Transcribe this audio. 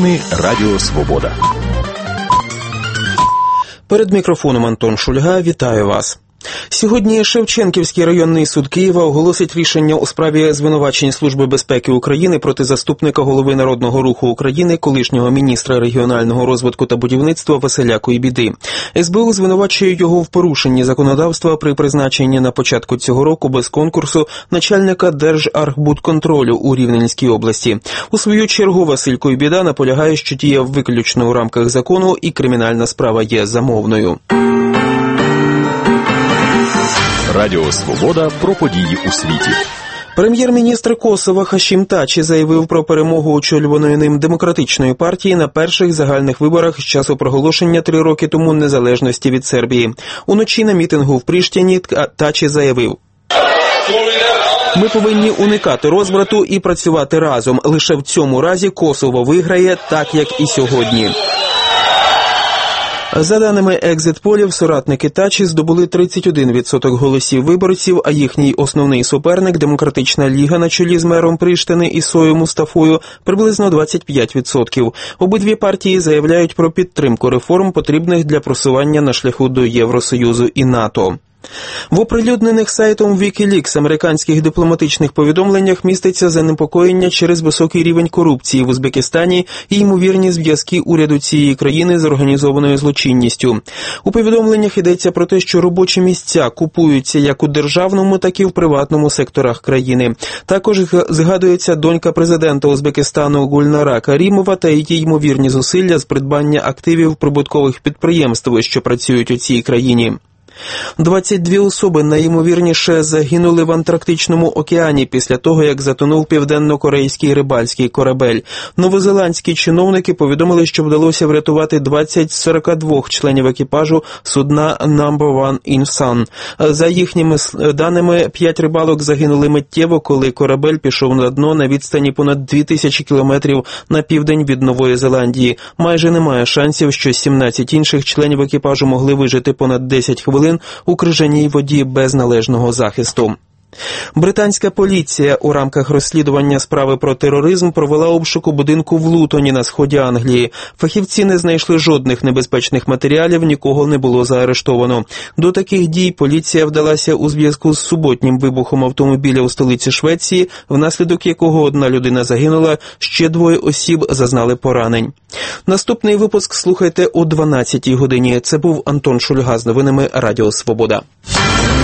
Новини Радіо Свобода. Перед мікрофоном Антон Шульга. Вітаю вас. Сьогодні Шевченківський районний суд Києва оголосить рішення у справі звинувачень Служби безпеки України проти заступника голови Народного руху України, колишнього міністра регіонального розвитку та будівництва Василя Куйбіди. СБУ звинувачує його в порушенні законодавства при призначенні на початку цього року без конкурсу начальника Держархбудконтролю у Рівненській області. У свою чергу Василь Куйбіда наполягає, що діяв виключно у рамках закону і кримінальна справа є замовною. Радіо Свобода про події у світі. Прем'єр-міністр Косова Хашім Тачі заявив про перемогу очолюваної ним демократичної партії на перших загальних виборах з часу проголошення 3 роки тому незалежності від Сербії. Уночі на мітингу в Пріштіні Тачі заявив: «Ми повинні уникати розбрату і працювати разом. Лише в цьому разі Косово виграє, так як і сьогодні». За даними екзит-полів, соратники Тачі здобули 31% голосів виборців, а їхній основний суперник, Демократична Ліга на чолі з мером Приштини Ісою Мустафою, приблизно 25%. Обидві партії заявляють про підтримку реформ, потрібних для просування на шляху до Євросоюзу і НАТО. В оприлюднених сайтом WikiLeaks американських дипломатичних повідомленнях міститься занепокоєння через високий рівень корупції в Узбекистані і ймовірні зв'язки уряду цієї країни з організованою злочинністю. У повідомленнях йдеться про те, що робочі місця купуються як у державному, так і в приватному секторах країни. Також згадується донька президента Узбекистану Гульнара Карімова та її ймовірні зусилля з придбання активів прибуткових підприємств, що працюють у цій країні. 22 особи найімовірніше загинули в Антарктичному океані після того, як затонув південно-корейський рибальський корабель. Новозеландські чиновники повідомили, що вдалося врятувати 20 з 42 членів екіпажу судна Number One in Sun. За їхніми даними, 5 рибалок загинули миттєво, коли корабель пішов на дно на відстані понад 2000 кілометрів на південь від Нової Зеландії. Майже немає шансів, що 17 інших членів екіпажу могли вижити понад 10 хвилин у крижаній воді без належного захисту. Британська поліція у рамках розслідування справи про тероризм провела обшук у будинку в Лутоні на сході Англії. Фахівці не знайшли жодних небезпечних матеріалів, нікого не було заарештовано. До таких дій поліція вдалася у зв'язку з суботнім вибухом автомобіля у столиці Швеції, внаслідок якого 1 людина загинула, ще 2 осіб зазнали поранень. Наступний випуск слухайте о 12-й годині. Це був Антон Шульга з новинами Радіо Свобода.